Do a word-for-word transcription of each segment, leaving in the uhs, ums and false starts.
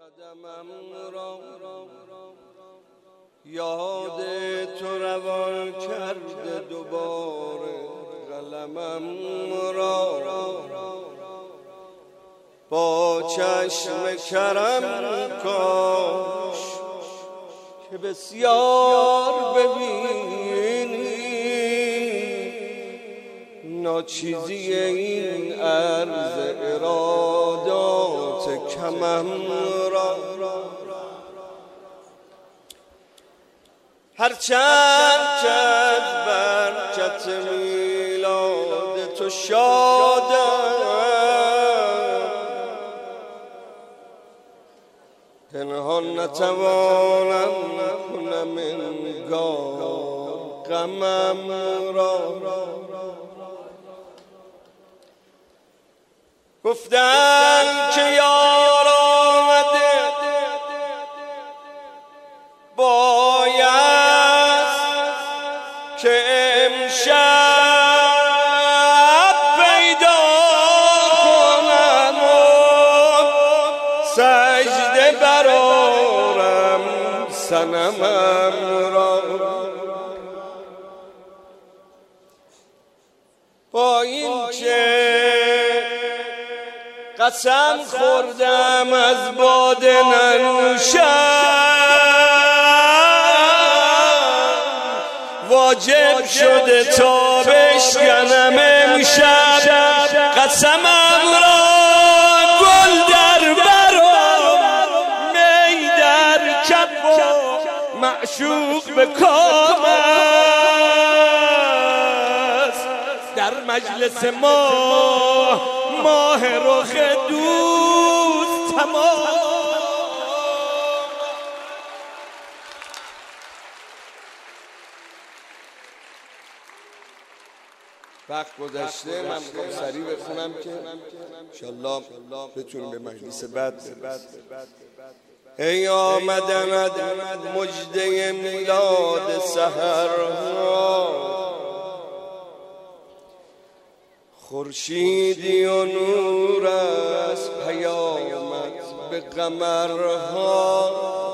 قدمم را یاد تو روان کرده دوباره، قلمم را با چشم کرم کاش که بسیار ببینی ناچیزی این عرض ارادات کمم را. هرچند که از برکت میلاد تو شادم، پنهان نتوانم کنم انگار غمم را. گفتن که یار آمده باید که امشب پیدا کنم و سجده برارم صنمم را. با این که قسم خوردم از باده ننوشم، واجب شده تا بشکنم امشب قسمم را. گل در برام می در کف و معشوق به کام است، در مجلس ما ماه رخ دوست تمام. وقت گذشته، من میخوام سریع بخونم که انشالله بتونیم به مجلس بعد برسیم. ای آمدند مجده میلاد سحرها، خورشیدی و نور از پیامت به قمرها.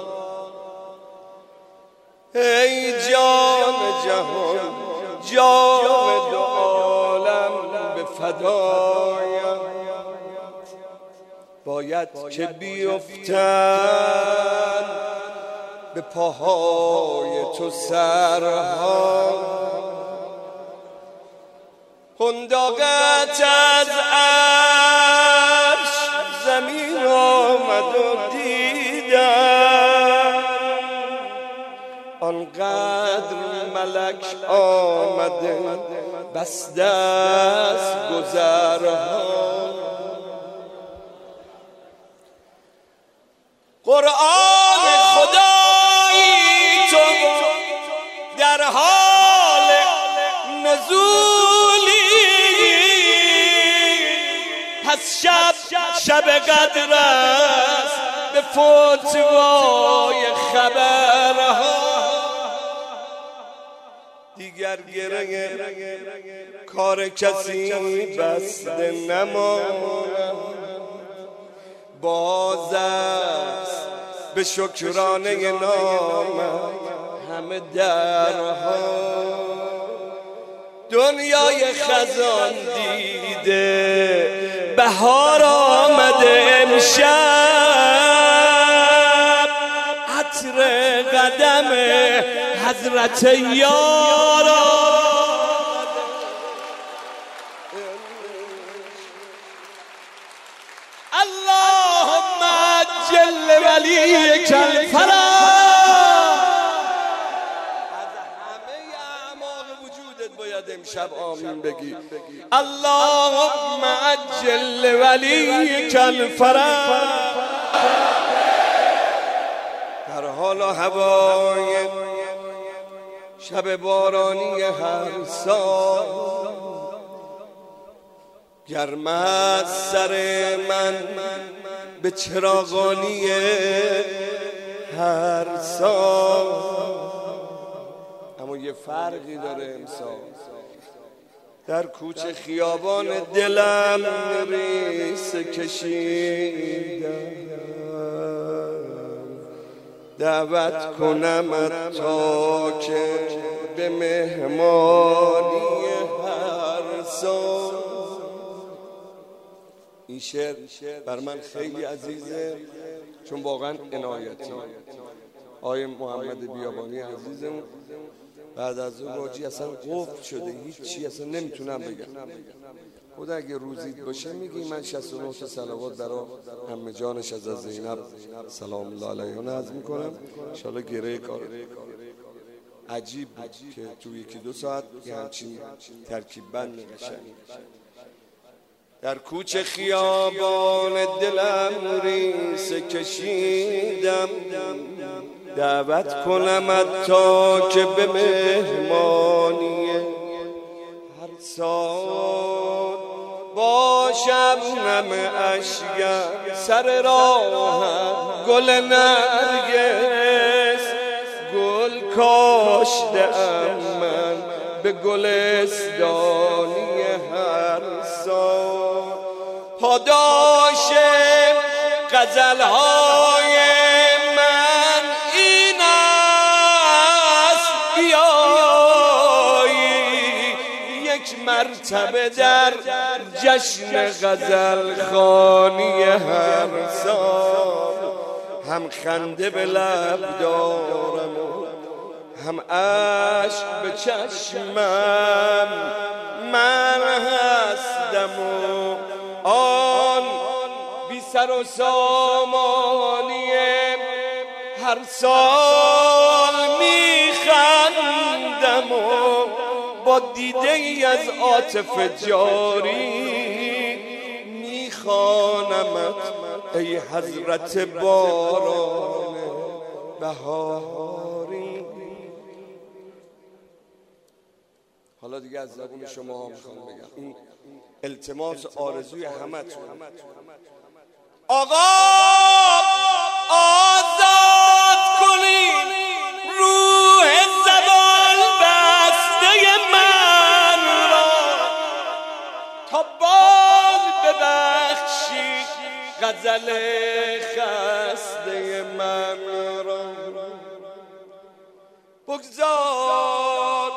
ای جان جهان، جان دو عالم به فدایت، باید که بیفتن به پاهای تو سرها. قنداقت از عرش زمین آمد و دیدم، آنقدر ملک آمده بس دست گذرها. قرآن خدایی تو در حال نزولی، پس شب شب قدر است به فتوای خبرها. دیگر گره کار کسی بسته نماند، باز است به شکرانه نامت همه درها. دنیای خزان دیده بهار آمده امشب، عطر قدم حضرت یارا. اللهم عجل ولیک الفرج. از همه اعماق وجودت باید امشب آمین بگی. اللهم عجل ولیک الفرج. در حال و هوای شب بارانی هر سال، گرم از سر من به چراغانی هر سال، اما یه فرقی داره امسال. در کوچه خیابان دلم ریسه کشیدم، دعوت کنم تا که به مهمانی هر سال. این شعر بر من خیلی عزیزه چون واقعا عنایتی. آقای محمد بیابانی عزیزم بعد از اون راجی اصلا قفل شده، هیچی اصلا نمیتونم بگم. خدا اگه روزید باشه میگی من شصت و نه تا صلوات برای عمه جانش از زینب سلام الله علیها نظم میکنم. انشالله گره کار عجیب بود که تو یکی دو ساعت یه همچین ترکیب بند نمیشه. در کوچه خیابان دلم ریسه کشیدم، دعوت کنم تا که به مهمانی هر سال باشم. نم اشک سر راه گل نرگس، گل کاشتم من به گلستانی هر سال. پاداش غزل‌های من این است بیایی یک مرتبه در جشن غزل خوانی هر سال. هم خنده به لب دارم هم اشک به چشمم، من هستم و آن بی سر و سامانی هر سال میخندم و با دیده ای از عاطفه جاری میخوانمت ای حضرت باران بهاری. حالا دیگه از زبون شما ها میخوام بگم این التماس آرزوی همه تون. آقا آزاد کنین روح زبان بسته من را، تا باز ببخشید غزل خسته من را. بگذار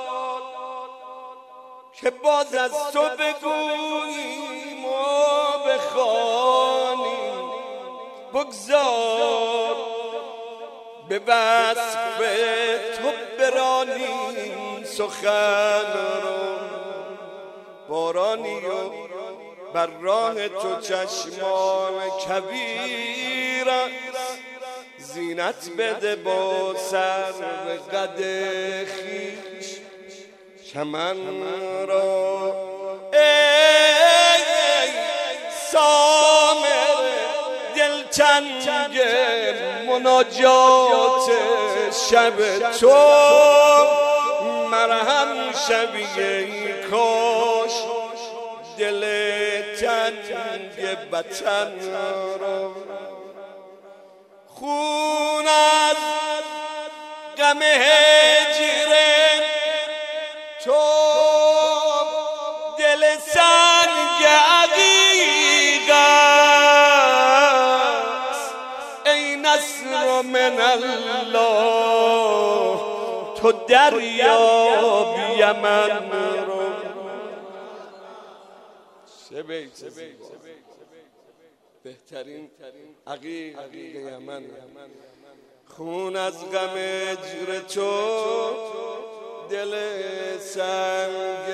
که باز از تو بگوییم و بخوانیم، بگذار به وصف تو برانیم سخن رو. بارانی و بر راه تو چشمان کبیر است، زینت بده با سر قد خویش چمن را. ای سامر دلتنگ مناجات شب تو، مرهم شبی کاش دل تنگ وطن را. خون از غم هجر تو دل سنگ عقیق است، ای نصر من الله تو دریاب یمن رو. چه بیت زیبا، بهترین عقیق عقیق یمن. خون از غم هجر تو دل سنگ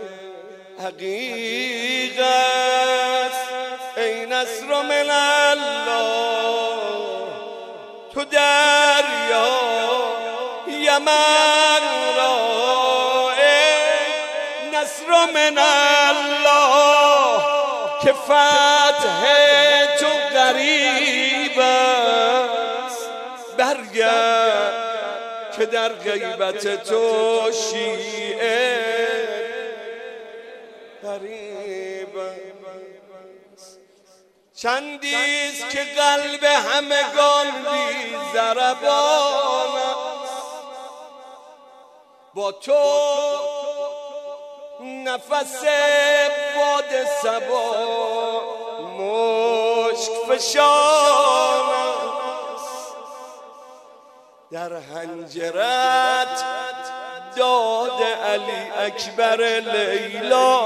عقیق است، ای نصر من الله تو دریا یمن را. ای نصر من الله که فتح تو غریب است، برگرد که در غیبت تو شیعه غریب است. چندیست که قلب همگان بی ضربان است، با تو نفس باد صبا مشک فشان است. در حنجرت داد علی اکبر لیلا،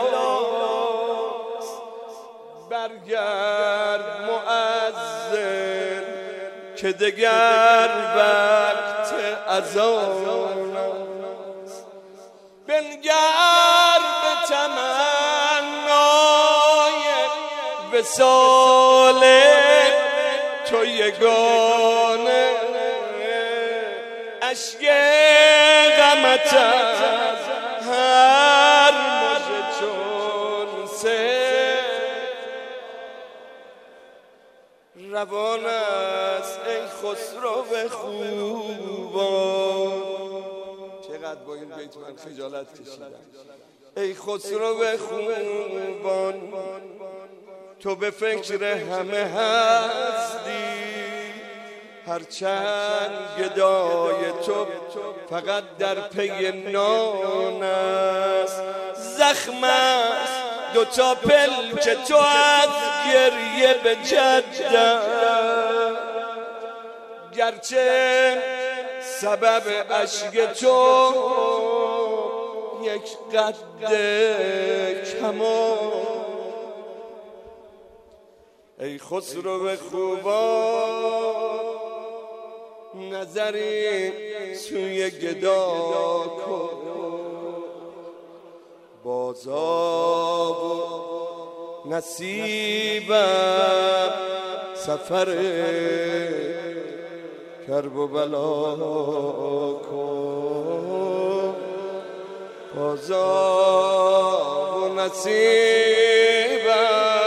برگرد مؤذن که دگر وقت اذان است. بنگر به تمنای وصال تو یگانه، اشک غمت از هر مژه چون سه روان است. ای خسرو خوبان، چقدر با این بیت من خجالت کشیدم. ای خسرو خوبان، تو به فکر همه هستی، هرچند گدای تو فقط در پی نان است. زخم است دوتا پلک تو از گریه به جدت، گرچه سبب اشک تو یک قد کمان. ای خسرو خوبان، نظری سوی گدا کن، بازاب و نصیبم سفر کرب و بلا کن. بازاب و نصیبم